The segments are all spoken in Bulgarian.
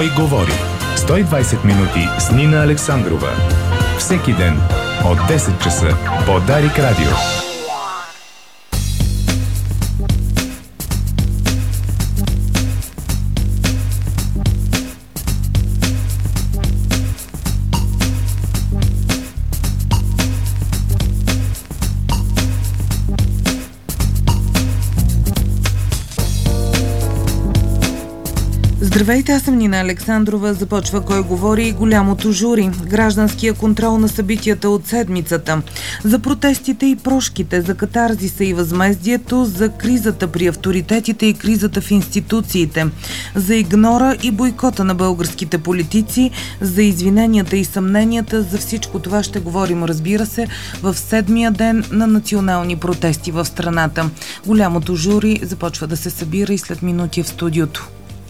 Кой говори? 120 минути с Нина Александрова. Всеки ден от 10 часа по Дарик Радио. Здравейте, аз съм Нина Александрова. Започва Кой говори и голямото жури. Гражданския контрол на събитията от седмицата. За протестите и прошките, за катарзиса и възмездието, за кризата при авторитетите и кризата в институциите. За игнора и бойкота на българските политици, за извиненията и съмненията. За всичко това ще говорим, разбира се, в седмия ден на национални протести в страната. Голямото жури започва да се събира и след минути в студиото.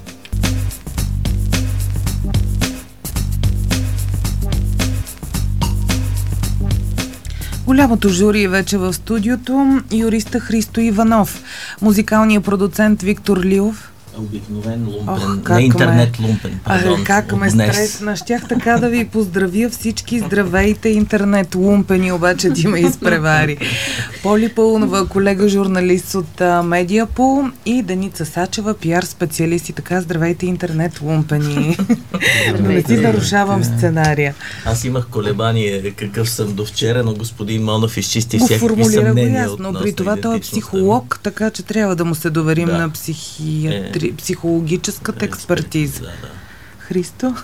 Голямото жури е вече в студиото. Юриста Христо Иванов, музикалният продуцент Виктор Лилов. Обикновен лумпен, не интернет лумпен, пардон. Как ме стресна. Щях така да ви поздравя всички. Здравейте, интернет лумпени, обаче ти ме изпревари. Поли Пълнова, колега журналист от Медиапол, и Деница Сачева, пиар специалист, и така. Здравейте, интернет лумпени. Не си нарушавам сценария. Аз имах колебание какъв съм до вчера, но господин Монов изчисти всякакви съмнения относно. Но при това той е психолог, така че трябва да му се доверим на психологическата експертиза. Да. Христо?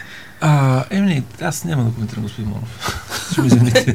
Аз няма да коментирам господин Монов. Ще ми извините.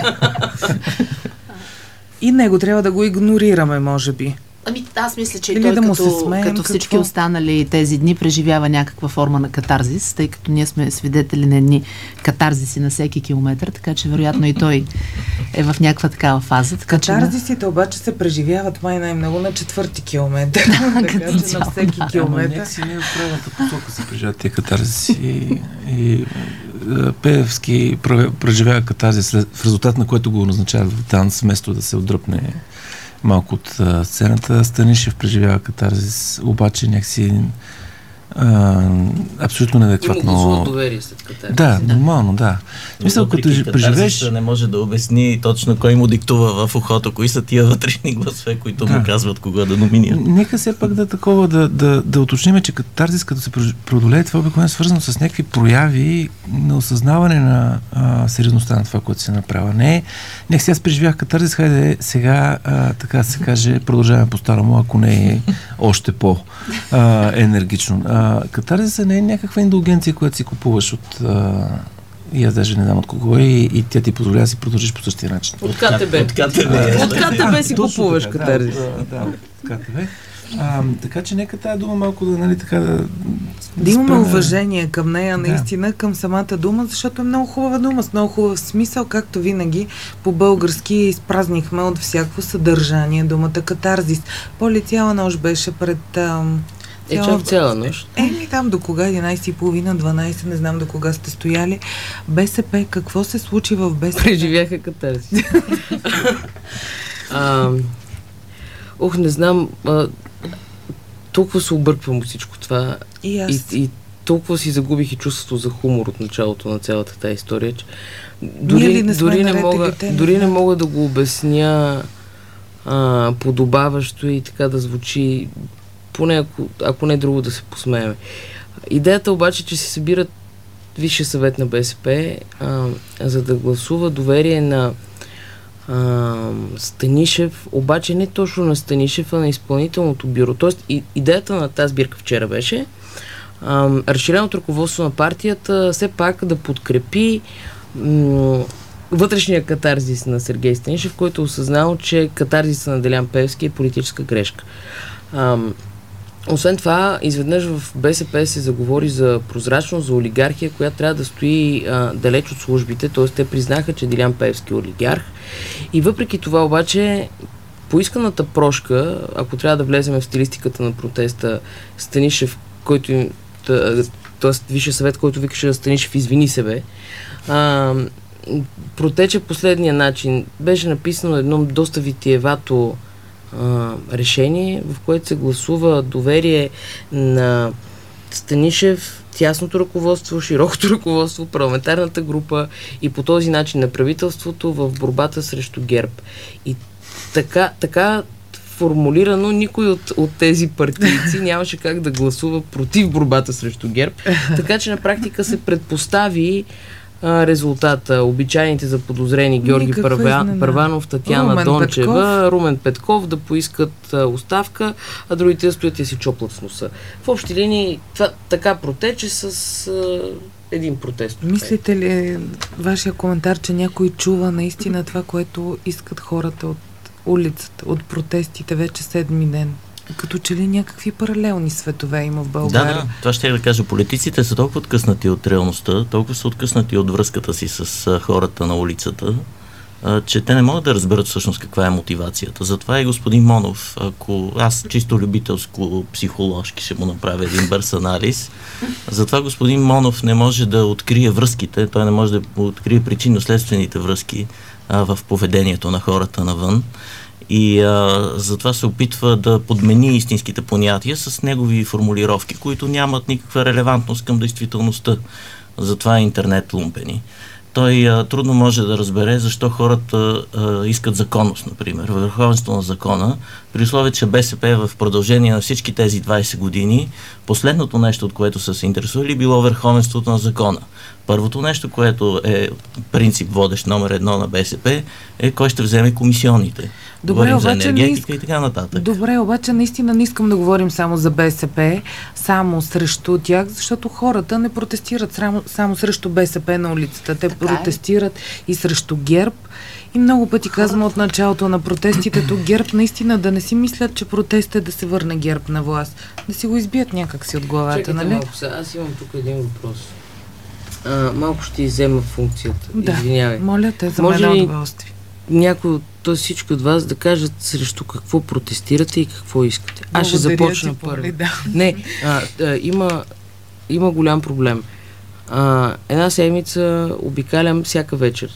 И него трябва да го игнорираме, може би. Аз мисля, че той като всички останали тези дни преживява някаква форма на катарзис, тъй като ние сме свидетели на едни катарзиси на всеки километър, така че вероятно и той е в някаква такава фаза. Катарзисите обаче се преживяват най-много на 4-ти километър. Така че на всеки километър. Някакси не в правилната посока се преживяват тези катарзиси. И Пеевски преживява катарзис, в резултат на което го назначават в танц, вместо да се отдръпне малко от сцената. Станишев преживява катарзис, обаче някакси абсолютно неадекватно. Има го доверие след катарзис. Да, нормално, да. Мисля, като преживееш... не може да обясни точно кой му диктува в ухото, кои са тия вътрешни гласове, които му казват кого да номинира. Нека все пак да уточним, че катарзис, като се преодолее, това обикновено е свързано с някакви прояви на осъзнаване на сериозността на това, което се направя. Нека сега аз преживях катарзис, хайде сега, така се каже, продължаваме по-старому, ако не е още по-енергично. Катарзиса не е някаква индулгенция, която си купуваш от... и аз даже не знам от кого и тя ти позволява да си продължиш по същия начин. От КТБ. От КТБ си купуваш катарзис. Да, от КТБ. Така че нека тая дума малко да имаме уважение към нея, наистина, към самата дума, защото е много хубава дума, с много хубав смисъл, както винаги по-български изпразнихме от всяко съдържание думата катарзис. Поли цяла нощ беше пред... цяла нощ. Там до кога? 11:30, 12, не знам до кога сте стояли. БСП, какво се случи в БСП? Преживяха катарзис. Не знам, толкова се обърквам от всичко това. И толкова си загубих и чувството за хумор от началото на цялата тази история, че дори не мога да го обясня подобаващо и така да звучи, поне ако не друго да се посмеем. Идеята обаче, че се събират Висшия съвет на БСП, за да гласува доверие на Станишев, обаче не точно на Станишев, а на изпълнителното бюро. Тоест, идеята на тази сбирка вчера беше разширеното ръководство на партията все пак да подкрепи вътрешния катарзис на Сергей Станишев, който осъзнал, че катарзиса на Делян Пеевски е политическа грешка. Освен това, изведнъж в БСП се заговори за прозрачност, за олигархия, която трябва да стои далеч от службите, т.е. те признаха, че Делян Пеевски е олигарх. И въпреки това обаче, поисканата прошка, ако трябва да влезем в стилистиката на протеста, Станишев, който т.е. Висшия съвет, който викаше Станишев извини себе, протече последния начин. Беше написано едно доста витиевато решение, в което се гласува доверие на Станишев, тясното ръководство, широкото ръководство, парламентарната група и по този начин на правителството в борбата срещу ГЕРБ. И така формулирано, никой от тези партийци нямаше как да гласува против борбата срещу ГЕРБ. Така че на практика се предпостави резултата. Обичайните заподозрени Георги Първанов, Татяна Дончева, Румен Петков да поискат оставка, а другите стоят и си чоплят в носа. В общи линии това така протече с един протест. Мислите ли, вашия коментар, че някой чува наистина това, което искат хората от улицата, от протестите вече 7-ми ден? Като че ли някакви паралелни светове има в България? Да, това ще да кажа. Политиците са толкова откъснати от реалността, толкова са откъснати от връзката си с хората на улицата, че те не могат да разберат всъщност каква е мотивацията. Затова и господин Монов, ако аз чисто любителско психологски ще му направя един бърз анализ, затова господин Монов не може да открие връзките, той не може да открие причинно-следствените връзки в поведението на хората навън. И затова се опитва да подмени истинските понятия с негови формулировки, които нямат никаква релевантност към действителността. Затова е интернет лумпени. Той трудно може да разбере защо хората искат законност, например, върховенство на закона, при условие, че БСП в продължение на всички тези 20 години, последното нещо, от което са се интересували, било върховенството на закона. Първото нещо, което е принцип водещ номер 1 на БСП, е кой ще вземе комисионните. Говорим за енергетика и така нататък. Добре, обаче наистина не искам да говорим само за БСП, само срещу тях, защото хората не протестират само срещу БСП на улицата. Те протестират и срещу ГЕРБ. И много пъти казвам от началото на протестите, то ГЕРБ наистина да не си мислят, че протест е да се върне ГЕРБ на власт. Да си го избият някак си от главата, чакайте, нали? Малко сега, аз имам тук един въпрос. Малко ще иззема функцията. Да, извинявай. моля те, за мен е удоволствие. Някой от всички от вас да кажат срещу какво протестирате и какво искате. Аз ще започна първо. Да. Не, има голям проблем. Една седмица обикалям всяка вечер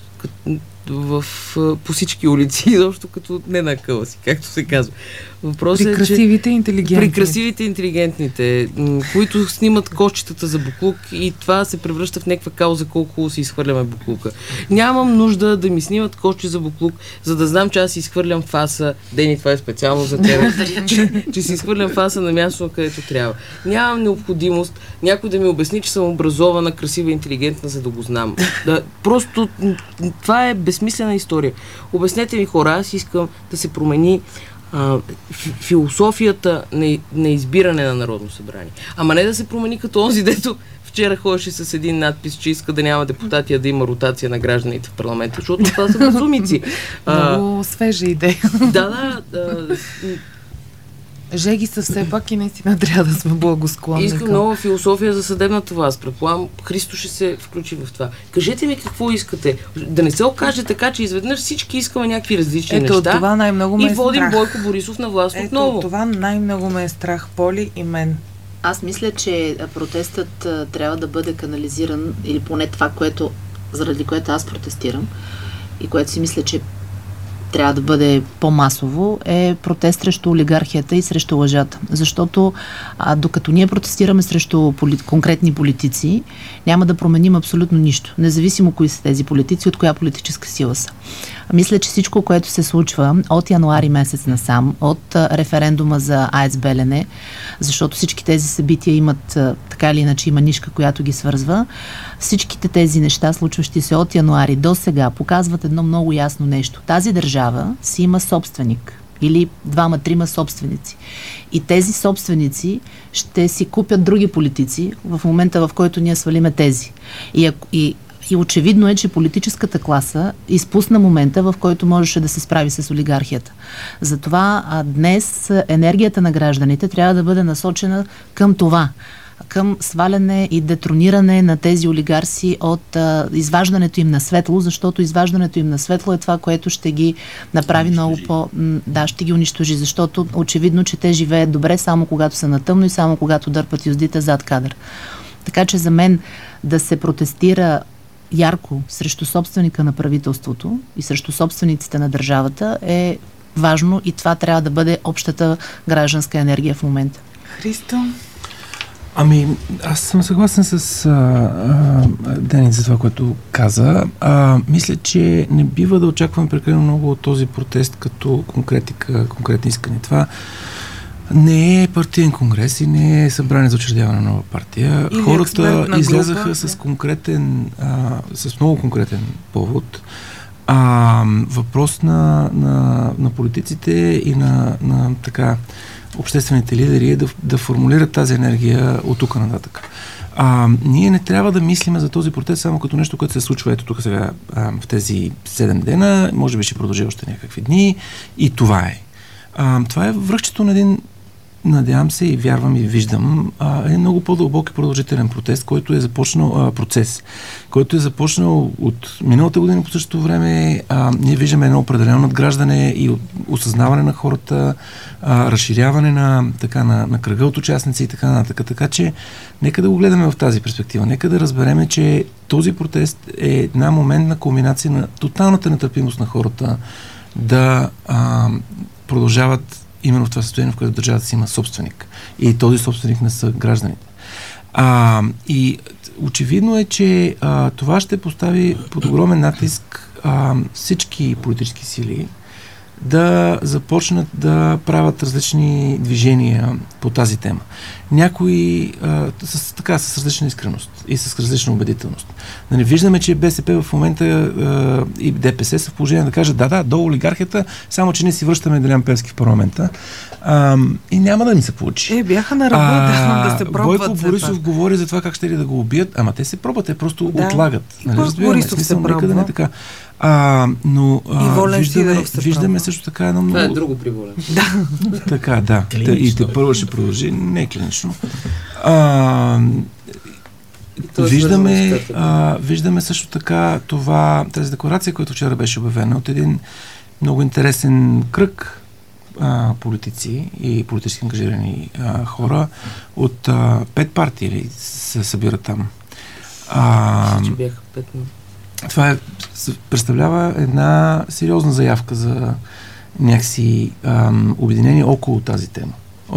по всички улици, изобщо като не на къла си, както се казва. Въпросът при красивите и интелигентните. При красивите и интелигентните, които снимат кошчетата за буклук и това се превръща в някаква кауза колко си изхвърляме буклука. Нямам нужда да ми снимат кошче за буклук, за да знам, че аз си изхвърлям фаса. Дени, това е специално за теб. че си изхвърлям фаса на място, където трябва. Нямам необходимост някой да ми обясни, че съм образована, красива и интелигентна, за да го знам. Просто това е безсмислена история. Обяснете ми, хора, аз искам да се промени философията на избиране на Народно събрание. Ама не да се промени като онзи, дето вчера ходеше с един надпис, че иска да няма депутати, а да има ротация на гражданите в парламента, защото това са безумици. Много свежа идея. Да. Жеги са все пак и наистина трябва да сме благосклонни. Искам нова философия за съдебната власт. Предполагам, Христо ще се включи в това. Кажете ми какво искате. Да не се окаже така, че изведнъж всички искаме някакви различни неща. Това най-много ме и водим Бойко Борисов на власт отново. Това най-много ме е страх, Поли и мен. Аз мисля, че протестът трябва да бъде канализиран, или поне това, заради което аз протестирам и което си мисля, че трябва да бъде по-масово, е протест срещу олигархията и срещу лъжата. Защото докато ние протестираме срещу конкретни политици, няма да променим абсолютно нищо. Независимо кои са тези политици, от коя политическа сила са. Мисля, че всичко, което се случва от януари месец насам, от референдума за АЕЦ Белене, защото всички тези събития имат, така или иначе, има нишка, която ги свързва, всичките тези неща, случващи се от януари до сега, показват едно много ясно нещо. Тази държава си има собственик или 2-3 собственици. И тези собственици ще си купят други политици в момента, в който ние свалиме тези. И очевидно е, че политическата класа изпусна момента, в който можеше да се справи с олигархията. Затова днес енергията на гражданите трябва да бъде насочена към това, към сваляне и детрониране на тези олигарси от изваждането им на светло, защото изваждането им на светло е това, което ще ги направи много ще ги унищожи, защото очевидно, че те живеят добре само когато са на тъмно и само когато дърпат юздите зад кадър. Така че за мен да се протестира ярко срещу собственика на правителството и срещу собствениците на държавата е важно и това трябва да бъде общата гражданска енергия в момента. Христо? Аз съм съгласен с Дени за това, което каза. Мисля, че не бива да очакваме прекалено много от този протест като конкретни искания. Това не е партиен конгрес и не е събрание за учредяване на нова партия. Хората излязаха с много конкретен повод. Въпрос на политиците и на така обществените лидери е да формулират тази енергия от тук нататък. Ние не трябва да мислиме за този протест само като нещо, което се случва ето тук сега в тези 7 дена, може би ще продължи още някакви дни и това е. Това е връхчето на един, надявам се и вярвам и виждам, много по-дълбок и продължителен процес, който е започнал от миналата година по същото време. Ние виждаме едно определено надграждане и осъзнаване на хората, разширяване на кръга от участници и така нататък. Така че нека да го гледаме в тази перспектива. Нека да разбереме, че този протест е една моментна кулминация на тоталната нетърпимост на хората да продължават именно в това състояние, в което държавата си има собственик. И този собственик не са гражданите. И очевидно е, че това ще постави под огромен натиск всички политически сили да започнат да правят различни движения по тази тема. Някои с различна искреност и с различна убедителност. Да не виждаме, че БСП в момента и ДПС са в положение да кажат до олигархията, само че ние си връщаме Делян Пеевски в парламента. И няма да ни се получи. Бяха на работа да се пробват. Бойко Борисов говори за това как ще ли да го убият, ама те се пробват, те просто отлагат. Борисов се пробва. Да не така. Но виждаме също така едно много... Това е друго при Волен. Да. Така, да. И те първо ще продължи. Не е клинично. Виждаме също така тази декларация, която вчера беше обявена от един много интересен кръг политици и политически ангажирани хора от 5 партии се събират там. Че бяха 5. Това представлява една сериозна заявка за някакси обединение около тази тема.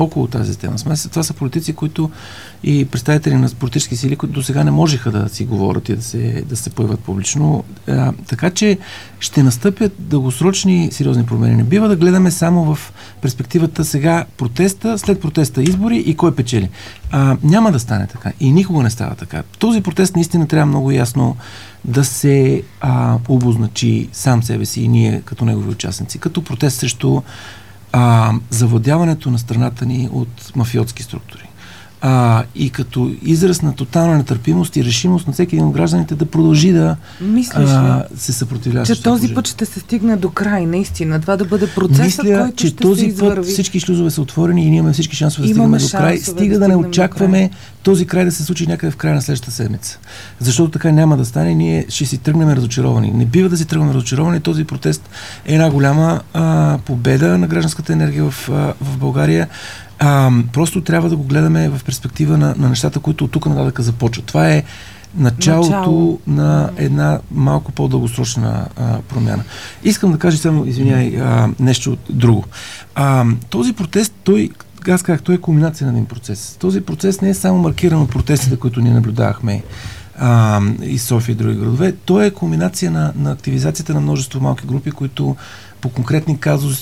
Това са политици, които и представители на политически сили, които до сега не можеха да си говорят и да се появят публично. Така че ще настъпят дългосрочни сериозни промени. Не бива да гледаме само в перспективата сега протеста, след протеста избори и кой печели. Няма да стане така. И никога не става така. Този протест наистина трябва много ясно да се обозначи сам себе си и ние като негови участници. Като протест срещу завладяването на страната ни от мафиотски структури. И като израз на тотална нетърпимост и решимост на всеки един от гражданите да продължи да се съпротивлява. Че този път ще се стигне до край, наистина. Това да бъде процесът, който че ще този се извърви. Път всички шлюзове са отворени и ние имаме всички шансове да стигнем до край. Стига да не очакваме този край да се случи някъде в края на следващата седмица. Защото така няма да стане. Ние ще си тръгнем разочаровани. Не бива да си тръгнем разочаровани. Този протест е една голяма победа на гражданската енергия в България. Просто трябва да го гледаме в перспектива на нещата, които от тук нататък започват. Това е началото на една малко по-дългосрочна промяна. Искам да кажа само, нещо друго. Този протест, той е кулминация на един процес. Този процес не е само маркиран от протестите, които ние наблюдавахме и София и други градове. Той е кулминация на активизацията на множество малки групи, които по конкретни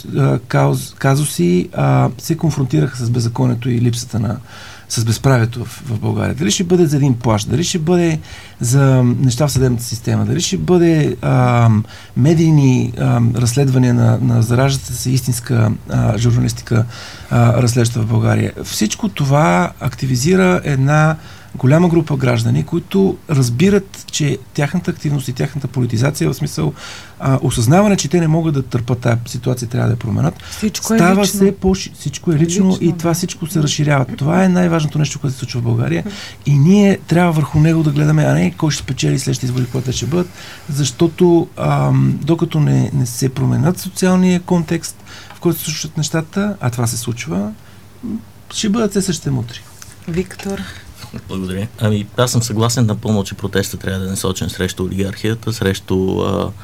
казуси се конфронтираха с беззаконието и липсата с безправието в България. Дали ще бъде за един плащ, дали ще бъде за неща в съдебната система, дали ще бъде медийни разследвания на зараждащата се истинска журналистика разследваща в България. Всичко това активизира една голяма група граждани, които разбират, че тяхната активност и тяхната политизация, в смисъл осъзнаване, че те не могат да търпат тази ситуация, трябва да я променят. Всичко е лично и това всичко се разширява. Това е най-важното нещо, което се случва в България и ние трябва върху него да гледаме, а не кой ще спечели следващите избори, които ще бъдат, защото докато не се променят социалния контекст, в който се случват нещата, а това се случва, ще бъдат все същите мутри. Виктор? Благодаря. Аз съм съгласен напълно, че протестът трябва да е насочен срещу олигархията, срещу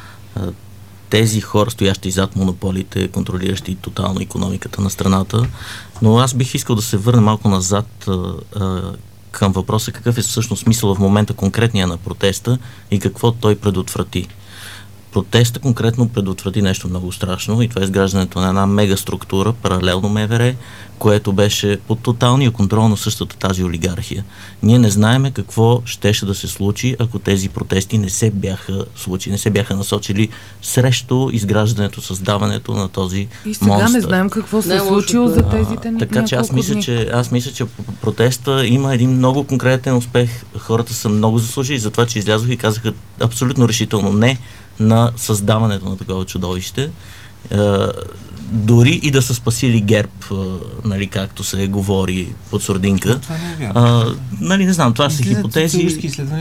тези хора, стоящи зад монополите, контролиращи тотално икономиката на страната. Но аз бих искал да се върна малко назад към въпроса какъв е всъщност смисъл в момента конкретния на протеста и какво той предотврати. Протеста конкретно предотврати нещо много страшно и това е изграждането на една мегаструктура, паралелно МВР, което беше под тоталния контрол на същата тази олигархия. Ние не знаеме какво щеше да се случи, ако тези протести не се бяха случили, не се бяха насочили срещу изграждането, създаването на този монстър. И сега не знаем какво се е случило за тези няколко така че аз мисля, че протеста има един много конкретен успех. Хората са много заслужили за това, че излязоха и казаха абсолютно решително не на създаването на такова чудовище. Дори и да са спасили ГЕРБ, нали, както се говори под сурдинка. Това не е вярно. Нали, не знам, това са хипотези.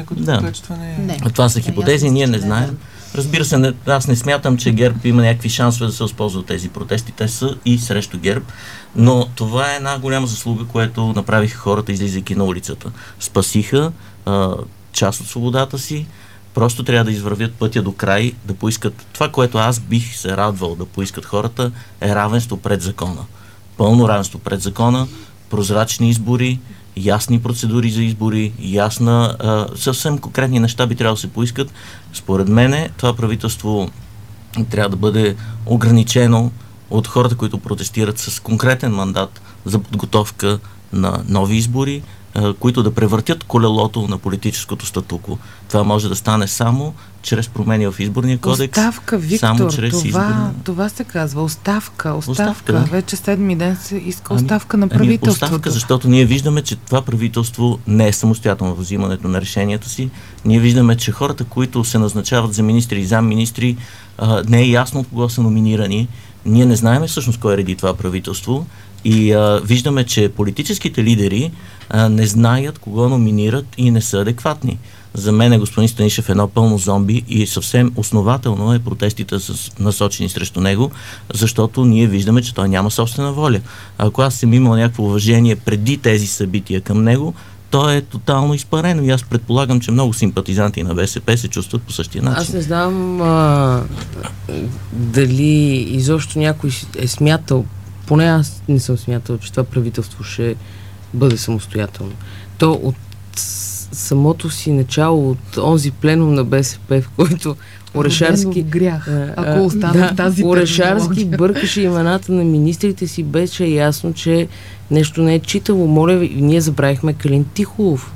Това са хипотези, ние не знаем. Разбира се, аз не смятам, че ГЕРБ има някакви шансове да се използват тези протести. Те са и срещу ГЕРБ. Но това е една голяма заслуга, което направиха хората, излизайки на улицата. Спасиха част от свободата си. Просто трябва да извървят пътя до край, да поискат това, което аз бих се радвал да поискат хората, е равенство пред закона. Пълно равенство пред закона, прозрачни избори, ясни процедури за избори, съвсем конкретни неща би трябвало да се поискат. Според мене това правителство трябва да бъде ограничено от хората, които протестират с конкретен мандат за подготовка на нови избори, които да превъртят колелото на политическото статуко. Това може да стане само чрез промени в изборния кодекс. Оставка, Виктор, само чрез това се казва. Оставка. Да. Вече 7-ми ден се иска оставка на правителството. Оставка, защото ние виждаме, че това правителство не е самостоятелно в взимането на решенията си. Ние виждаме, че хората, които се назначават за министри и замминистри, не е ясно от кого са номинирани. Ние не знаем всъщност кой реди това правителство. И виждаме, че политическите лидери не знаят кого номинират и не са адекватни. За мен господин Станишев е едно пълно зомби и съвсем основателно е протестите насочени срещу него, защото ние виждаме, че той няма собствена воля. Ако аз съм имал някакво уважение преди тези събития към него, то е тотално изпарено и аз предполагам, че много симпатизанти на БСП се чувстват по същия начин. Аз не знам дали изобщо някой е смятал, поне аз не съм смятал, че това правителство ще бъде самостоятелно. То от самото си начало, от онзи пленум на БСП, в който Орешарски грях, ако остана в тази Орешарски бъркаше имената на министрите си, беше ясно, че нещо не е читало. Моля ви, ние забравихме Калин Тихолов.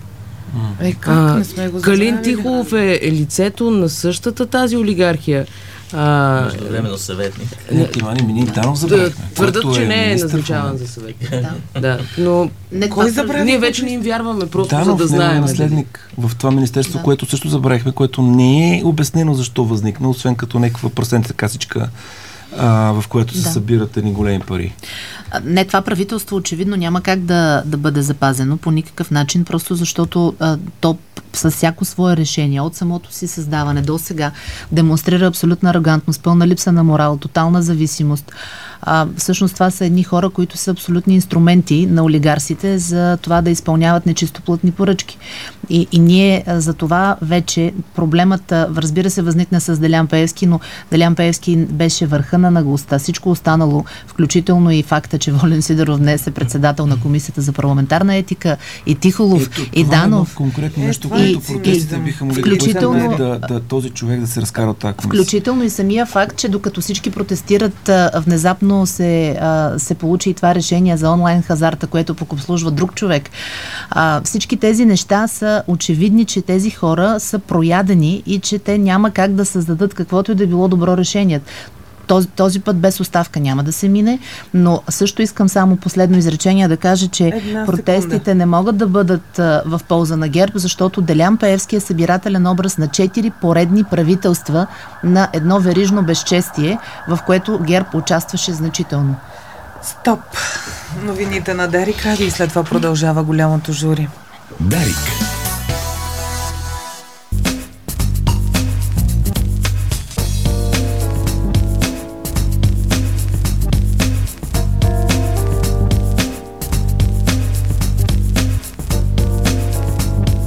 Как не сме го забравили? Калин Тихолов е лицето на същата тази олигархия. Временно съветник. Данов забравихме. Твърдат, че не е назначаван за съветник. Но ние вече не им вярваме, просто Данов, за да знаем. Данов наследник в това министерство, което също забравихме, което не е обяснено защо възникна, освен като някаква пръстената касичка, в което се събират едни големи пари. Не, това правителство очевидно няма как да бъде запазено по никакъв начин, просто защото то с всяко свое решение, от самото си създаване до сега, демонстрира абсолютна арогантност, пълна липса на морал, тотална зависимост. Всъщност това са едни хора, които са абсолютни инструменти на олигарсите за това да изпълняват нечистоплътни поръчки. И ние за това вече проблемът, разбира се, възникна с Делян Пеевски, но Делян Пеевски беше върха на наглостта. Всичко останало, включително и факта, че Волен Сидеров днес е председател на Комисията за парламентарна етика, и Тихолов, и Данов. Конкретно нещо, което протестите биха могли да този човек да се разкара от тази комисия. Включително и самия факт, че докато всички протестират, внезапно се получи и това решение за онлайн хазарта, което пък обслужва друг човек. Всички тези неща са очевидни, че тези хора са проядени и че те няма как да създадат каквото и да било добро решение. Този път без оставка няма да се мине, но също искам само последно изречение да кажа, че протестите не могат да бъдат в полза на ГЕРБ, защото Делян Пеевски е събирателен образ на 4 поредни правителства на едно верижно безчестие, в което ГЕРБ участваше значително. Стоп! Новините на Дарик Радио и след това продължава голямото жури. Дарик.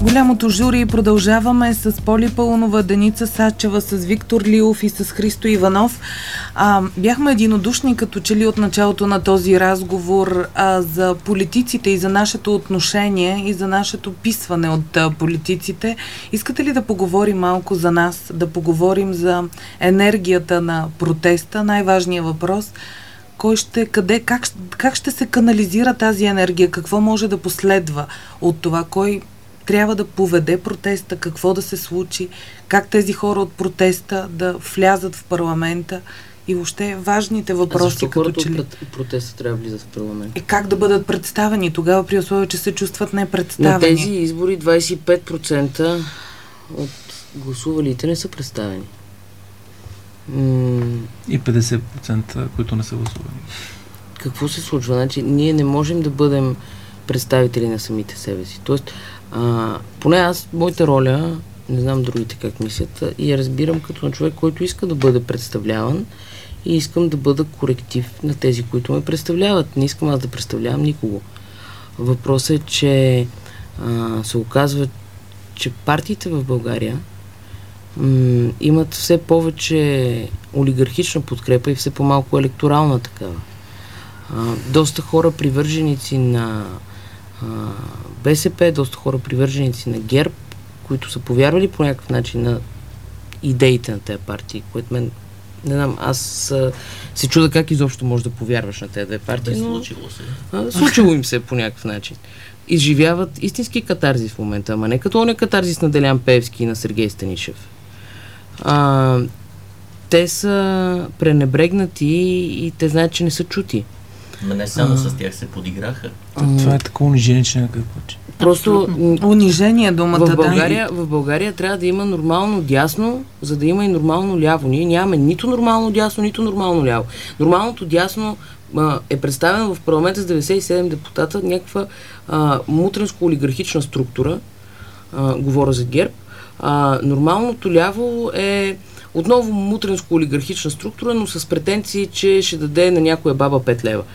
Голямото жури продължаваме с Поли Пълнова, Деница Сачева, с Виктор Лилов и с Христо Иванов. Бяхме единодушни като че ли от началото на този разговор за политиците и за нашето отношение и за нашето писване от политиците. Искате ли да поговорим малко за нас, да поговорим за енергията на протеста? Най-важният въпрос: кой ще, къде, как ще се канализира тази енергия? Какво може да последва от това? Кой трябва да поведе протеста? Какво да се случи? Как тези хора от протеста да влязат в парламента? И въобще важните въпроси. Защо хората от протеста трябва да влизат в парламента? Как да бъдат представени тогава, при условие, че се чувстват непредставени? На тези избори 25% от гласувалите не са представени. И 50%, които не са гласувани. Какво се случва? Значи, ние не можем да бъдем представители на самите себе си. Тоест, поне аз, моята роля, не знам другите как мислят, и я разбирам като на човек, който иска да бъде представляван и искам да бъда коректив на тези, които ме представляват. Не искам аз да представлявам никого. Въпросът е, че се оказва, че партиите в България имат все повече олигархична подкрепа и все по-малко електорална такава. Доста хора привърженици на БСП, доста хора привърженици на ГЕРБ, които са повярвали по някакъв начин на идеите на тези партии, което мен, не знам, аз се чуда как изобщо можеш да повярваш на тези две партии. Случило се. Случило им се по някакъв начин. Изживяват истински катарзис в момента, ама не като оня катарзис на Делян Пеевски и на Сергей Станишев. Те са пренебрегнати и те знаят, че не са чути. Но не само с тях се подиграха. Това е такова унижение, че някакъв път. Просто унижение думата, в България трябва да има нормално дясно, за да има и нормално ляво. Ние нямаме нито нормално дясно, нито нормално ляво. Нормалното дясно е представено в парламента с 97 депутата, някаква мутренско-олигархична структура, говоря за ГЕРБ. Нормалното ляво е отново мутренско-олигархична структура, но с претенции, че ще даде на някоя баба 5 лева.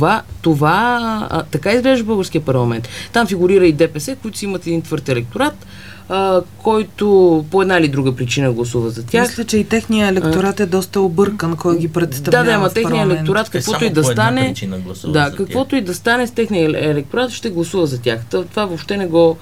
Така изглежда българския парламент. Там фигурира и ДПС, които си имат един твърд електорат, който по една или друга причина гласува за тях. Мисля, че и техният електорат е доста объркан, кой ги представлява. Ама техният електорат, каквото и да стане, каквото и да стане с техния електорат, ще гласува за тях. Това въобще не го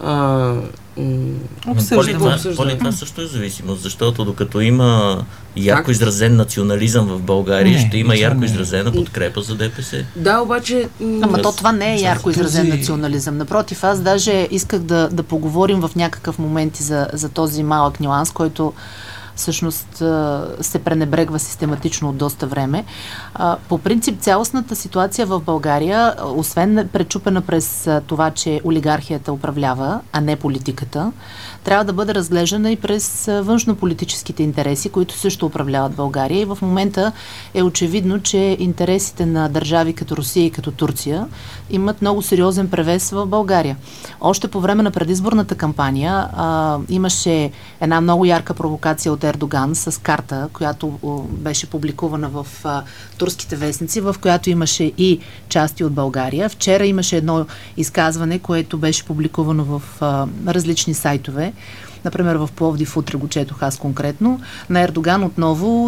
това също е зависимост, защото докато има ярко изразен национализъм в България, ще има ярко изразена подкрепа за ДПС. Да, обаче... Ама това не е ярко изразен национализъм. Напротив, аз даже исках да поговорим в някакъв момент за този малък нюанс, който всъщност се пренебрегва систематично от доста време. По принцип, цялостната ситуация в България, освен пречупена през това, че олигархията управлява, а не политиката, трябва да бъде разглеждана и през външнополитическите интереси, които също управляват България. И в момента е очевидно, че интересите на държави като Русия и като Турция имат много сериозен превес в България. Още по време на предизборната кампания имаше една много ярка провокация от Ердоган с карта, която беше публикувана в турските вестници, в която имаше и части от България. Вчера имаше едно изказване, което беше публикувано в различни сайтове. Например, в Пловдив утре го четох аз конкретно, на Ердоган отново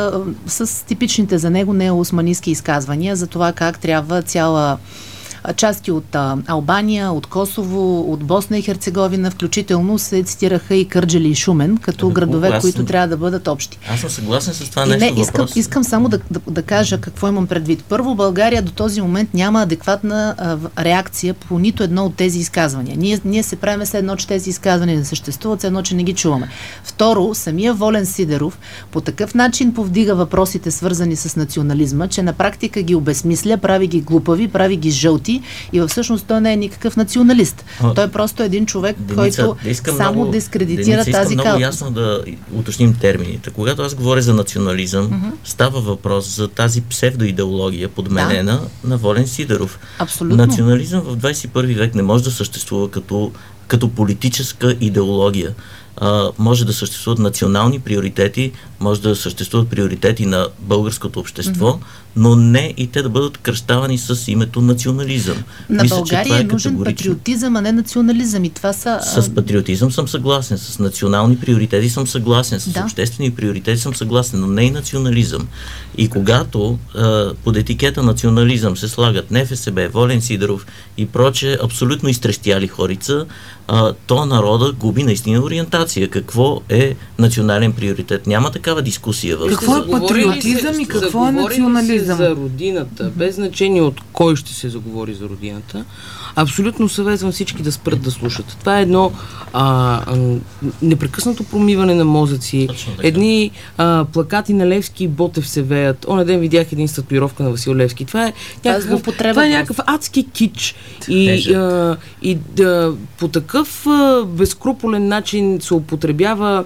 с типичните за него неоосманистки изказвания за това как трябва цяла части от Албания, от Косово, от Босна и Херцеговина, включително се цитираха и Кърджали и Шумен, като градове, които трябва да бъдат общи. Аз съм съгласен с това нещо. Искам само да кажа какво имам предвид. Първо, България до този момент няма адекватна реакция по нито едно от тези изказвания. Ние се правим след едно, че тези изказвания не съществуват, след едно, че не ги чуваме. Второ, самия Волен Сидеров по такъв начин повдига въпросите, свързани с национализма, че на практика ги обезмисля, прави ги глупави, прави ги жълти и всъщност той не е никакъв националист. Той е просто един човек, който само дискредитира тази кауза. Много ясно да уточним термините. Когато аз говоря за национализъм, става въпрос за тази псевдоидеология, подменена на Волен Сидеров. Абсолютно. Национализъм в 21 век не може да съществува като като политическа идеология. Може да съществуват национални приоритети, може да съществуват приоритети на българското общество, но не и те да бъдат кръщавани с името национализъм. На Мисля, България е нужен патриотизъм, а не национализъм, и това са... С патриотизъм съм съгласен, с национални приоритети съм съгласен, с обществени приоритети съм съгласен, но не и национализъм. И когато под етикета национализъм се слагат НФСБ, Волен Сидеров и проче абсолютно изтрещяли хорица, то народа губи наистина ориентация. Какво е национален приоритет? Няма такава дискусия в... Какво е патриотизъм и какво е национализъм? За родината, без значение от кой ще се заговори за родината, абсолютно съветвам всички да спрат да слушат. Това е едно непрекъснато промиване на мозъци. Едни плакати на Левски и Ботев се веят. Онен ден видях един статуировка на Васил Левски. Това е някакъв адски кич. И по такъв безкруполен начин се употребява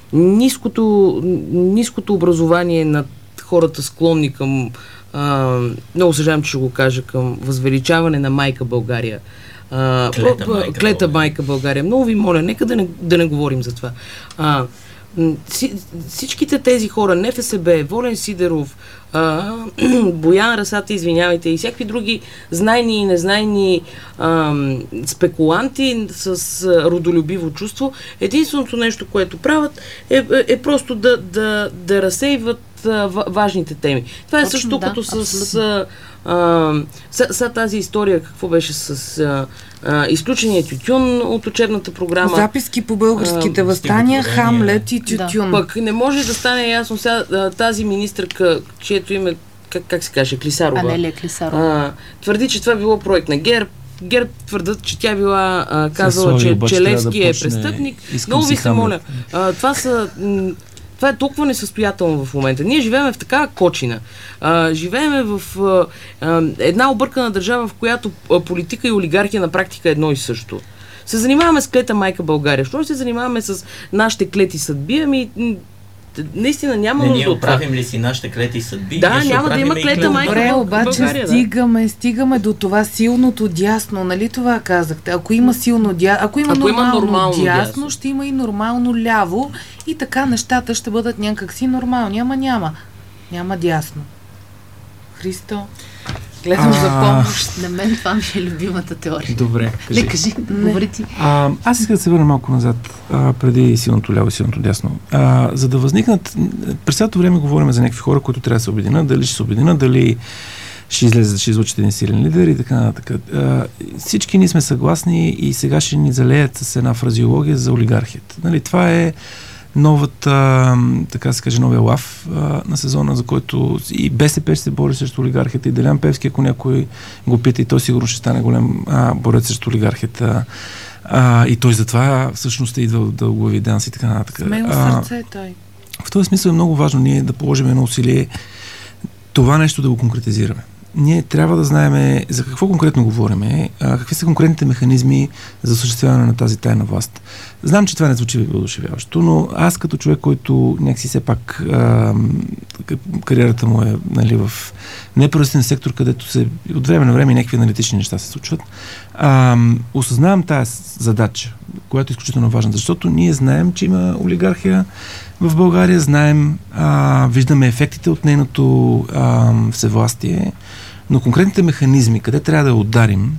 ниското образование на хората, склонни към, много съжалявам, че ще го кажа, към възвеличаване на майка България. Клета майка България. Много ви моля, нека да не говорим за това. Всичките тези хора, НФСБ, Волен Сидеров, Боян Расата, извинявайте, и всякакви други знайни и незнайни спекуланти с родолюбиво чувство, единственото нещо, което правят е просто да разсейват важните теми. Това е също като с тази история, какво беше с изключения тютюн от учебната програма. Записки по българските въстания, Хамлет и тютюн. Пък не може да стане ясно сега тази министърка, чието име, как се каже, Клисарова. Анелия Клисарова. Твърди, че това било проект на ГЕРБ. ГЕРБ твърдат, че тя била казала, че Левски е престъпник. Много ви се моля. Това е толкова несъстоятелно в момента. Ние живеем в такава кочина. Живеем в една объркана държава, в която политика и олигархия на практика е едно и също. Се занимаваме с клета майка България. Що се занимаваме с нашите клети съдби? Ами, наистина няма нужда от това. Ние оправим ли си нашите клети съдби? Да, няма да има клета майка България. Обаче стигаме до това силното дясно. Нали това казахте? Ако има силно дясно, ако има нормално дясно, ще има и нормално ляво и така нещата ще бъдат някакси нормални. Няма дясно. Христо, гледам за помощ. На мен това ми е любимата теория. Добре, кажи. Говори ти. Аз искам да се върна малко назад, преди силното ляво и силното дясно. За да възникнат, през цялото време говорим за някакви хора, които трябва да се обединят, дали ще се обединят, дали ще излезе, ще излучат един силен лидер и така нататък. Всички ние сме съгласни и сега ще ни залеят с една фразеология за олигархията. Нали, това е новата, така се каже, новия лав на сезона, за който и БСП ще се бори срещу олигархията, и Делян Певски, ако някой го пита, и той сигурно ще стане голям борец срещу олигархията. И той затова всъщност е идвал да оглави данс и така нататък. Смело сърце е той. В този смисъл е много важно ние да положим едно усилие това нещо да го конкретизираме. Ние трябва да знаем за какво конкретно говорим, какви са конкретните механизми за осъществяване на тази тайна власт. Знам, че това не звучи въодушевяващо, но аз като човек, който някакси все пак кариерата му е, нали, в неправителствен сектор, където се от време на време някакви аналитични неща се случват, осъзнавам тази задача, която е изключително важна, защото ние знаем, че има олигархия в България, знаем, виждаме ефектите от нейното всевластие, но конкретните механизми, къде трябва да я ударим,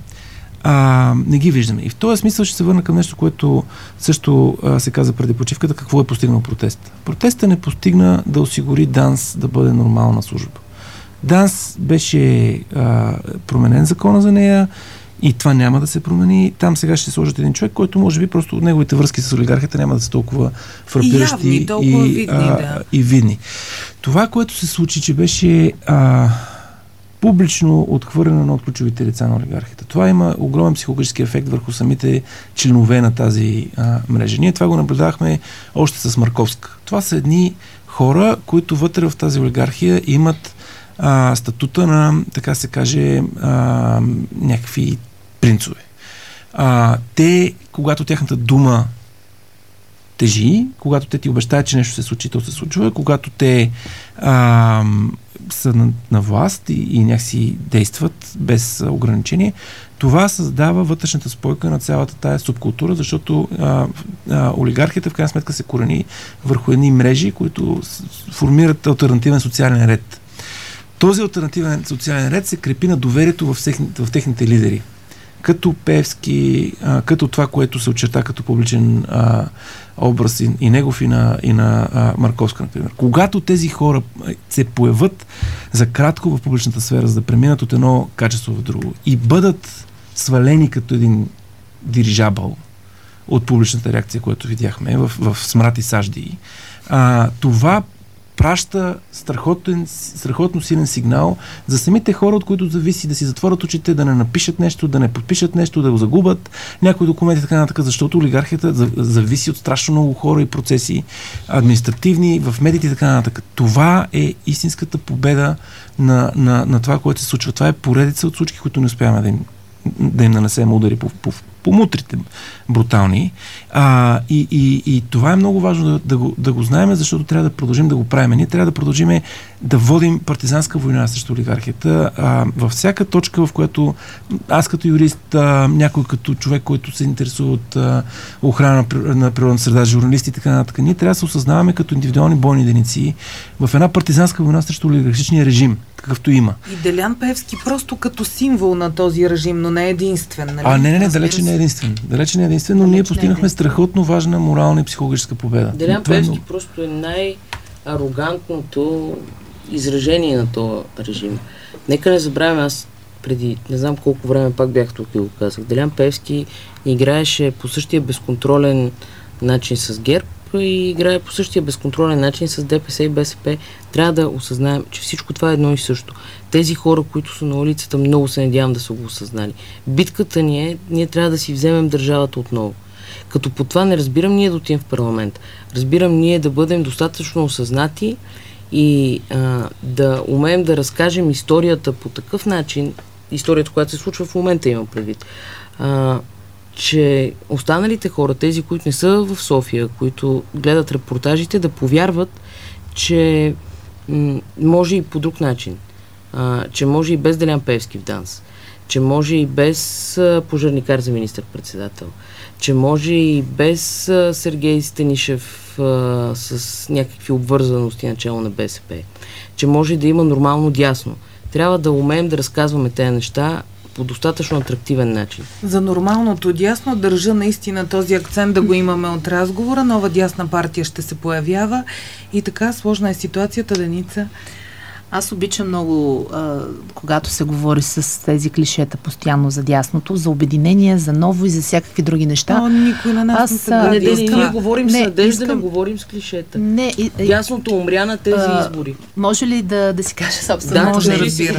не ги виждаме. И в този смисъл ще се върна към нещо, което също се каза преди почивката, какво е постигнал протест. Протестът не постигна да осигури ДАНС да бъде нормална служба. ДАНС беше променен закона за нея и това няма да се промени. Там сега ще се сложат един човек, който може би просто от неговите връзки с олигархията няма да са толкова фрапиращи и видни. Това, което се случи, че беше публично отхвърлено на от ключовите лица на олигархията. Това има огромен психологически ефект върху самите членове на тази мрежа. Ние това го наблюдахме още с Марковска. Това са едни хора, които вътре в тази олигархия имат статута на, така се каже, някакви принцове. Те, когато тяхната дума тежи, когато те ти обещаят, че нещо се случи, то се случва, когато те са на власт и някакси действат без ограничение, това създава вътрешната спойка на цялата тая субкултура, защото олигархията в крайна сметка се корени върху едни мрежи, които формират алтернативен социален ред. Този алтернативен социален ред се крепи на доверието в техните лидери. Като Пеевски, като това, което се очерта като публичен образ и негов и на Марковска, например. Когато тези хора се появят за кратко в публичната сфера, за да преминат от едно качество в друго и бъдат свалени като един дирижабъл от публичната реакция, която видяхме в смрат и сажди, това праща страхотно силен сигнал за самите хора, от които зависи да си затворят очите, да не напишат нещо, да не подпишат нещо, да го загубят някои документи, така нататък, защото олигархията зависи от страшно много хора и процеси, административни, в медиите и така нататък. Това е истинската победа на това, което се случва. Това е поредица от случки, които не успяваме да им нанесем удари по мутрите брутални. И това е много важно да го знаем, защото трябва да продължим да го правим. Ние трябва да продължим да водим партизанска война срещу олигархията. Във всяка точка, в която аз като юрист, някой като човек, който се интересува от охрана на природна среда, журналисти и така нататък, ние трябва да се осъзнаваме като индивидуални бойни единици в една партизанска война срещу олигархичния режим, какъвто има. И Делян Пеевски просто като символ на този режим, но не е единствен. Нали? Не, далече не е единствен. Далече не е единствен, но ние постигнахме страхотно важна морална и психологическа победа. Делян Пеевски просто е най-арогантното изражение на този режим. Нека не забравяме, аз преди не знам колко време пак бях тук и го казах. Делян Пеевски играеше по същия безконтролен начин с ГЕРБ и играе по същия безконтролен начин с ДПС и БСП. Трябва да осъзнаем, че всичко това е едно и също. Тези хора, които са на улицата, много се надявам да са го осъзнали. Битката ни е, ние трябва да си вземем държавата отново. Като по това не разбирам ние да отидем в парламент. Разбирам ние да бъдем достатъчно осъзнати и да умеем да разкажем историята по такъв начин, историята, която се случва в момента, имам предвид, че останалите хора, тези, които не са в София, които гледат репортажите, да повярват, че може и по друг начин. Че може и без Делян Пеевски в ДАНС, че може и без пожарникар за министър-председател, че може и без Сергей Станишев с някакви обвързаности начало на БСП, че може да има нормално дясно. Трябва да умеем да разказваме тези неща по достатъчно атрактивен начин. За нормалното дясно държа наистина този акцент да го имаме от разговора. Нова дясна партия ще се появява и така сложна е ситуацията, Деница. Аз обичам много, когато се говори с тези клишета постоянно за дясното, за обединение, за ново и за всякакви други неща. Никой на нас не се гади. Ние говорим с надежда, не говорим с клишета. Дясното умря на тези избори. Може ли да си кажа собствено? Да, може, разбира.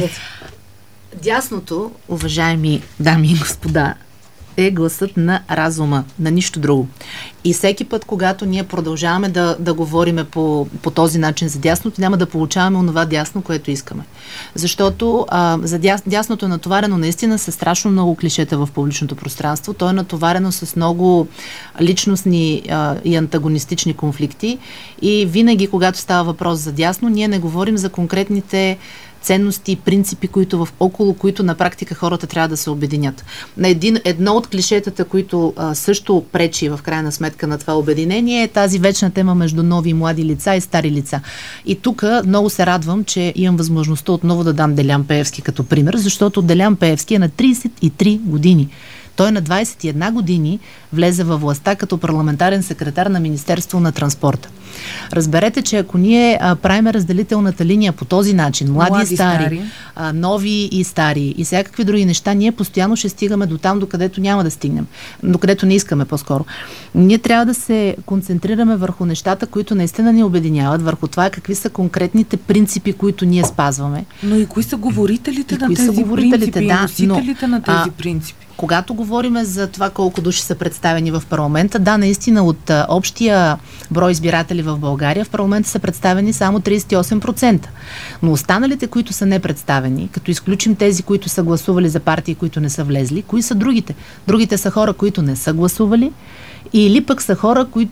Дясното, уважаеми дами и господа, е гласът на разума, на нищо друго. И всеки път, когато ние продължаваме да говориме по този начин за дясното, няма да получаваме онова дясно, което искаме. Защото за дясното е натоварено наистина с страшно много клишета в публичното пространство. То е натоварено с много личностни и антагонистични конфликти. И винаги, когато става въпрос за дясно, ние не говорим за конкретните ценности и принципи, около които на практика хората трябва да се обединят. Едно от клишетата, които също пречи в крайна сметка на това обединение, е тази вечна тема между нови и млади лица и стари лица. И тук много се радвам, че имам възможността отново да дам Делян Пеевски като пример, защото Делян Пеевски е на 33 години. Той на 21 години влезе във властта като парламентарен секретар на Министерство на транспорта. Разберете, че ако ние правим разделителната линия по този начин, млади и стари, нови и стари и всякакви други неща, ние постоянно ще стигаме до там, докъдето няма да стигнем. Докъдето не искаме по-скоро. Ние трябва да се концентрираме върху нещата, които наистина ни обединяват, върху това какви са конкретните принципи, които ние спазваме. Но и кои са говорителите на тези принципи, и носителите на тези принципи? Когато говорим за това колко души са представени в парламента, да, наистина от общия брой избиратели в България в парламента са представени само 38%. Но останалите, които са непредставени, като изключим тези, които са гласували за партии, които не са влезли, кои са другите? Другите са хора, които не са гласували, или пък са хора, които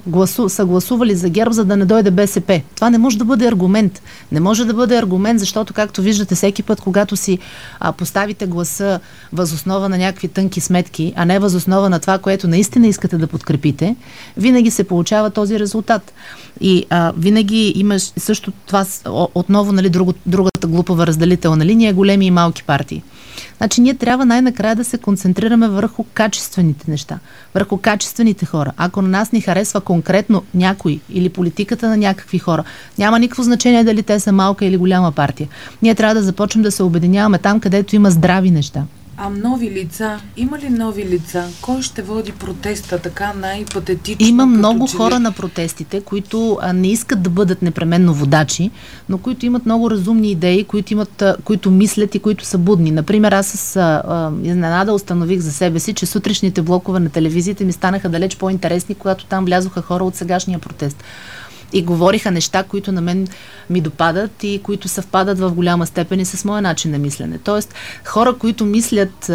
са гласували за ГЕРБ, за да не дойде БСП. Това не може да бъде аргумент. Не може да бъде аргумент, защото, както виждате, всеки път, когато си поставите гласа възоснова на някакви тънки сметки, а не възоснова на това, което наистина искате да подкрепите, винаги се получава този резултат. И винаги имаш също това, отново, нали, другата глупава разделителна линия, големи и малки партии. Значи ние трябва най-накрая да се концентрираме върху качествените неща, върху качествените хора. Ако на нас ни харесва конкретно някой или политиката на някакви хора, няма никакво значение дали те са малка или голяма партия. Ние трябва да започнем да се обединяваме там, където има здрави неща. А нови лица? Има ли нови лица? Кой ще води протеста така най-патетично? Има много хора на протестите, които не искат да бъдат непременно водачи, но които имат много разумни идеи, които мислят и които са будни. Например, аз с изненада установих за себе си, че сутрешните блокове на телевизията ми станаха далеч по-интересни, когато там влязоха хора от сегашния протест. И говориха неща, които на мен ми допадат и които съвпадат в голяма степен и с моя начин на мислене. Тоест, хора, които мислят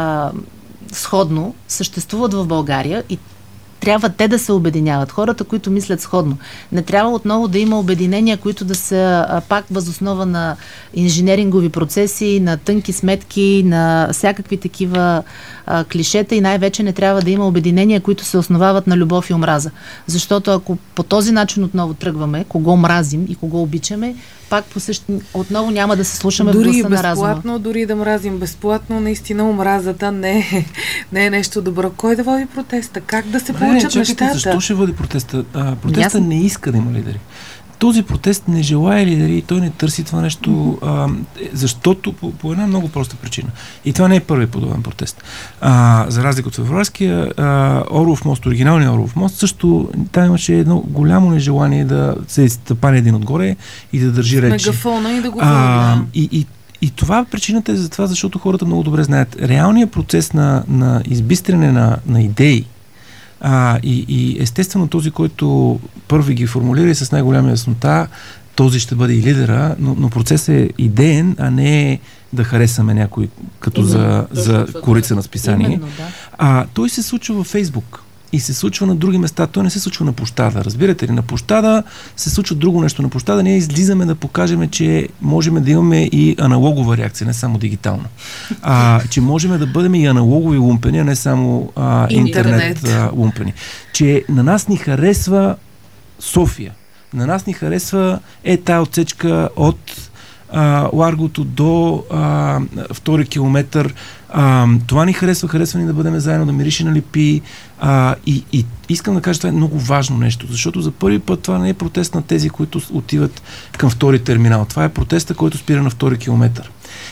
сходно, съществуват в България и трябва те да се обединяват. Хората, които мислят сходно. Не трябва отново да има обединения, които да са пак възоснова на инженерингови процеси, на тънки сметки, на всякакви такива клишета и най-вече не трябва да има обединения, които се основават на любов и омраза. Защото ако по този начин отново тръгваме, кого мразим и кого обичаме, пак отново няма да се слушаме в гласа на разума. Дори да мразим безплатно, наистина омразата не е нещо добро. Кой да води протеста? Как да се получат нещата? Защо ще води протеста? Протеста не иска да има лидери. Този протест не желая лидери и той не търси това нещо, защото по една много проста причина. И това не е първи подобен протест. За разлика от февруарския, Орлов мост, оригиналния Орлов мост, също там имаше едно голямо нежелание да се стъпане един отгоре и да държи речи. Мегафона и да говори. И това причината е за това, защото хората много добре знаят. Реалният процес на избистряне на идеи, и естествено този, който първи ги формулира и с най-голяма яснота, този ще бъде и лидера, но процесът е идеен, а не да харесаме някой като за корица на списание. Именно, да. Той се случва във Фейсбук и се случва на други места. Той не се случва на площада. Разбирате ли? На площада се случва друго нещо. На площада ние излизаме да покажем, че можем да имаме и аналогова реакция, не само дигитална. Че можем да бъдем и аналогови лумпени, а не само интернет лумпени. Че на нас ни харесва София. На нас ни харесва тая отсечка от Ларгото до втори километър. Това ни харесва ни да бъдем заедно, да мирише на липи. И искам да кажа, това е много важно нещо, защото за първи път това не е протест на тези, които отиват към втори терминал. Това е протеста, който спира на втори километър.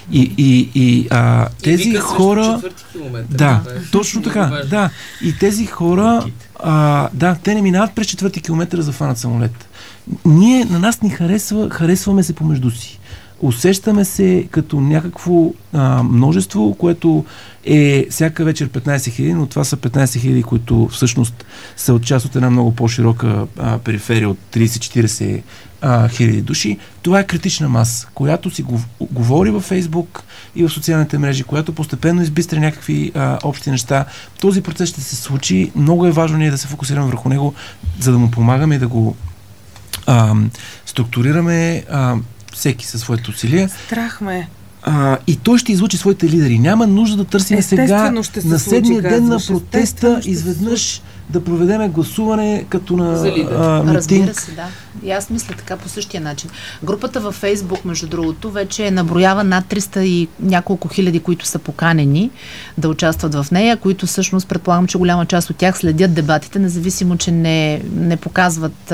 Тези хора... Да, точно така. Да. И тези хора... те не минават през четвърти километър за фанат самолет. На нас ни харесваме се помежду си. Усещаме се като някакво множество, което е всяка вечер 15 000, но това са 15 000, които всъщност са от част от една много по-широка периферия от 30-40 хиляди души. Това е критична маса, която си говори във Фейсбук и в социалните мрежи, която постепенно избистря някакви общи неща. Този процес ще се случи. Много е важно ние да се фокусираме върху него, за да му помагаме и да го структурираме всеки със своите усилия. Страх ме. И той ще излучи своите лидери. Няма нужда да търсим сега на седмия ден на протеста изведнъж да проведеме гласуване като на митинг. Разбира се, да. И аз мисля така по същия начин. Групата във Фейсбук, между другото, вече наброява над 300 и няколко хиляди, които са поканени да участват в нея, които всъщност предполагам, че голяма част от тях следят дебатите, независимо, че не показват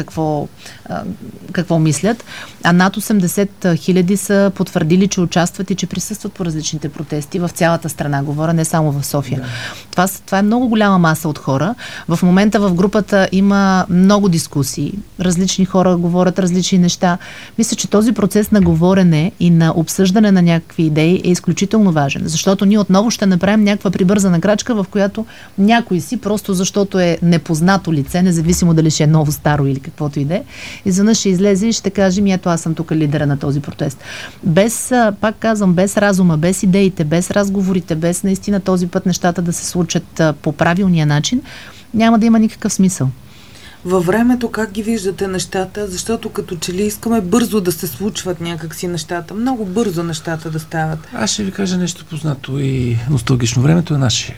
какво мислят. А над 80 хиляди са потвърдили, че участват и че присъстват по различните протести в цялата страна. Говоря не само в София. Да. Това е много голяма маса от хора. В момента в групата има много дискусии. Различни хора говорят различни неща. Мисля, че този процес на говорене и на обсъждане на някакви идеи е изключително важен, защото ние отново ще направим някаква прибързана крачка, в която някой си, просто защото е непознато лице, независимо дали ще е ново, старо или каквото и да е, изведнъж ще излезе и ще каже, ето аз съм тук лидера на този протест. Пак казвам, без разума, без идеите, без разговорите, без наистина този път нещата да се случат по правилния начин, няма да има никакъв смисъл. Във времето как ги виждате нещата, защото като че ли искаме бързо да се случват някакси нещата, много бързо нещата да стават. Аз ще ви кажа нещо познато и носталгично. Времето е наше.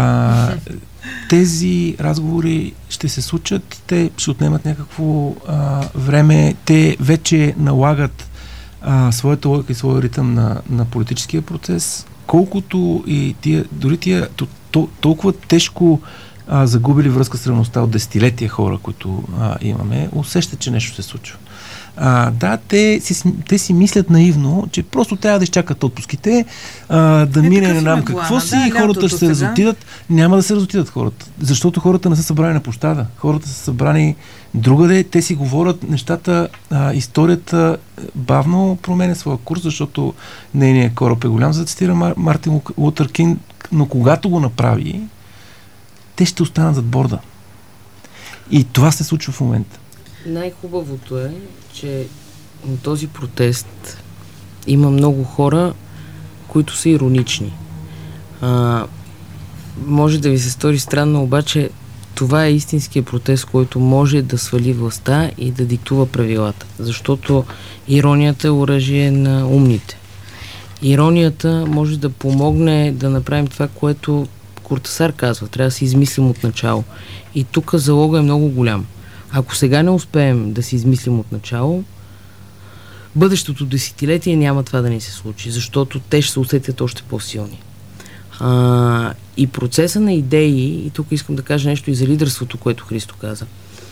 Тези разговори ще се случат, те ще отнемат някакво време, те вече налагат своята логика и своя ритъм на политическия процес, колкото и дори толкова тежко загубили връзка с реалността от десетилетия хора, които имаме, усещат, че нещо се случва. Да, те си мислят наивно, че просто трябва да изчакат отпуските, да мине не знам какво си и хората ще се разотидат. Няма да се разотидат хората, защото хората не са събрани на площада. Хората са събрани другаде, те си говорят нещата, историята бавно променя своя курс, защото нейният кораб е голям, за да цитира Мартин Лутър Кинг, но когато го направи, те ще останат зад борда. И това се случва в момента. Най-хубавото е, че на този протест има много хора, които са иронични. Може да ви се стори странно, обаче това е истинският протест, който може да свали властта и да диктува правилата. Защото иронията е оръжие на умните. Иронията може да помогне да направим това, което Куртасар казва. Трябва да се измислим от начало. И тук залога е много голям. Ако сега не успеем да си измислим от начало, бъдещото десетилетие няма това да ни се случи, защото те ще се усетят още по-силни. И процеса на идеи, и тук искам да кажа нещо и за лидерството, което Христо каза.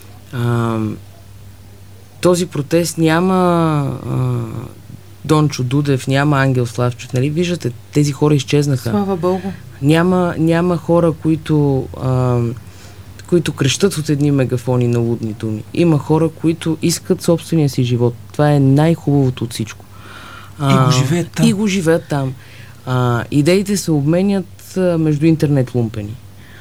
Този протест няма Дончо Дудев, няма Ангел Славчев, нали? Виждате, тези хора изчезнаха. Слава Богу. Няма хора, които крещат от едни мегафони на лудни думи. Има хора, които искат собствения си живот. Това е най-хубавото от всичко. И го живеят там. Идеите се обменят между интернет лумпени.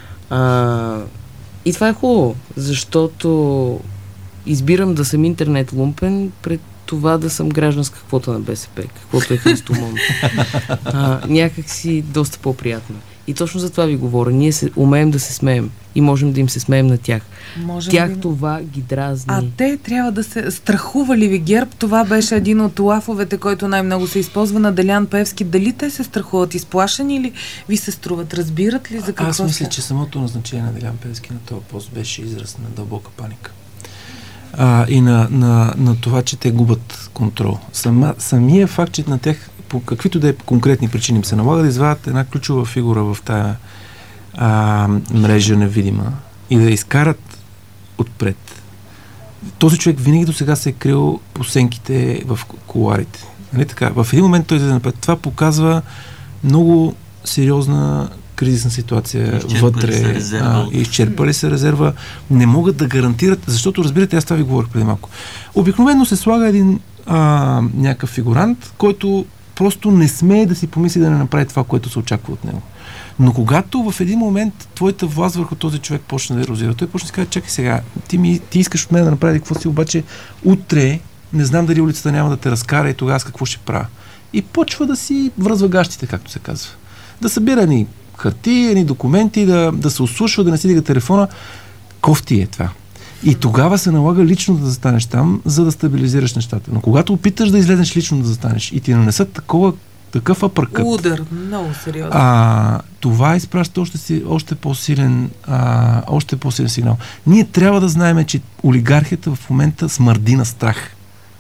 И това е хубаво, защото избирам да съм интернет лумпен пред това да съм гражданска квота на БСП, каквото е Христо Монов. Някак си доста по-приятно. И точно за това ви говоря. Ние умеем да се смеем и можем да им се смеем на тях. Това ги дразни. А те трябва да се... Страхува ли ви ГЕРБ? Това беше един от лафовете, който най-много се използва на Делян Пеевски. Дали те се страхуват? Изплашени или ви се струват? Разбират ли за какво? Аз мисля, че самото назначение на Делян Пеевски на този пост беше израз на дълбока паника. И на това, че те губят контрол. Самия факт, че на тях по каквито да е конкретни причини им се налага да извадят една ключова фигура в тая мрежа невидима и да я изкарат отпред. Този човек винаги до сега се е крил по сенките в кулоарите. Нали така? В един момент той излезе напред. Това показва много сериозна кризисна ситуация вътре. Изчерпали се резерва. Не могат да гарантират, защото разбирате, аз това ви говорих преди малко. Обикновено се слага един някакъв фигурант, който просто не смее да си помисли да не направи това, което се очаква от него. Но когато в един момент твоята власт върху този човек почне да ерозира, той почне да си каже, чакай сега, ти искаш от мен да направи какво си, обаче утре не знам дали улицата няма да те разкара и тогава с какво ще правя. И почва да си връзва гащите, както се казва. Да събира ни хартии, ни документи, да се ослушва, да не си дига телефона. Кофти е това. И тогава се налага лично да застанеш там, за да стабилизираш нещата. Но когато опиташ да излезеш лично да застанеш и ти нанесат такъв апъркът. Удар, много сериозно. Това изпраща още по-силен сигнал. Ние трябва да знаем, че олигархията в момента смърди на страх.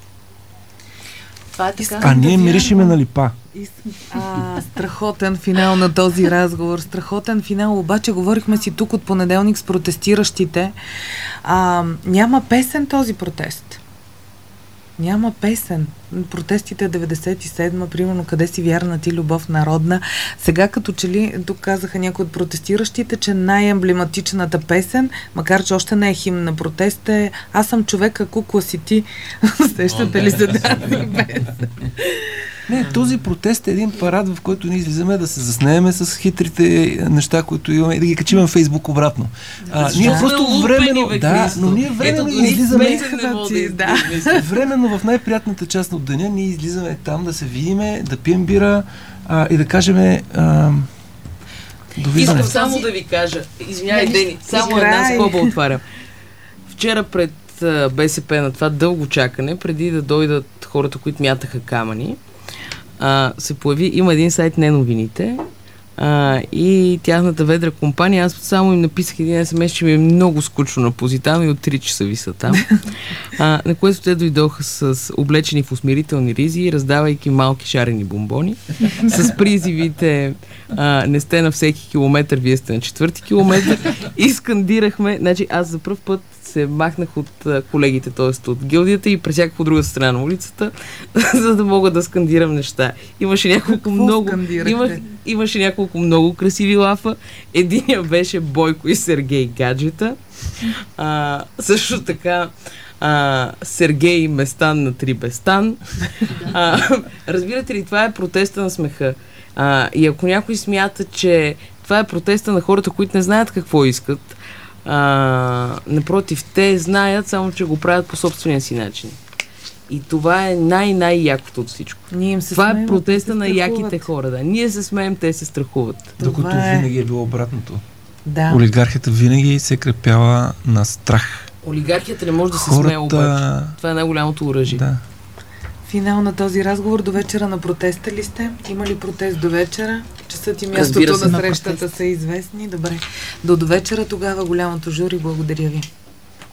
Ние миришиме на липа. Страхотен финал на този разговор. Страхотен финал. Обаче говорихме си тук от понеделник с протестиращите. Няма песен този протест. Няма песен. Протестите 97-ма, примерно, къде си вярна ти, любов народна. Сега като че ли, тук казаха някои от протестиращите, че най-емблематичната песен, макар че още не е химн на протеста, е Аз съм човека, кукла си ти. Сещате ли за тази песен? Не, този протест е един парад, в който ние излизаме да се заснееме с хитрите неща, които имаме и да ги качим във Фейсбук обратно. Ние просто временно... но ние временно излизаме... Временно в най-приятната част от деня ние излизаме там да се видиме, да пием бира и да кажем довиждане. Искам само да ви кажа, извинявай, Дени, само една скоба отварям. вчера пред БСП на това дълго чакане, преди да дойдат хората, които мятаха камъни, се появи, има един сайт «Не новините», и тяхната ведра компания. Аз само им написах един SMS, че ми е много скучно на Позитано и от 3 часа ви са там. На което те дойдоха с облечени в усмирителни ризи, раздавайки малки шарени бомбони, с призивите не сте на всеки километър, вие сте на 4-ти километър, и скандирахме. Значи аз за пръв път се махнах от колегите, т.е. от гилдията, и пресяках от друга страна на улицата, за да мога да скандирам неща. Имаше няколко много красиви лафа. Единия беше Бойко и Сергей гаджета. Също така Сергей Местан на 3 Бестан. Разбирате ли, това е протеста на смеха. И ако някой смята, че това е протеста на хората, които не знаят какво искат, напротив, те знаят, само че го правят по собствения си начин. И това е най-якото от всичко. Това е протеста на яките хора. Да. Ние се смеем, те се страхуват. Докато винаги е било обратното. Да. Олигархията винаги се крепяла на страх. Олигархията не може да се смее обаче. Това е най-голямото оръжие. Да. Финал на този разговор. До вечера на протеста ли сте? Има ли протест до вечера? Часът и мястото на срещата са известни. Добре. До вечера тогава, голямото жури. Благодаря ви.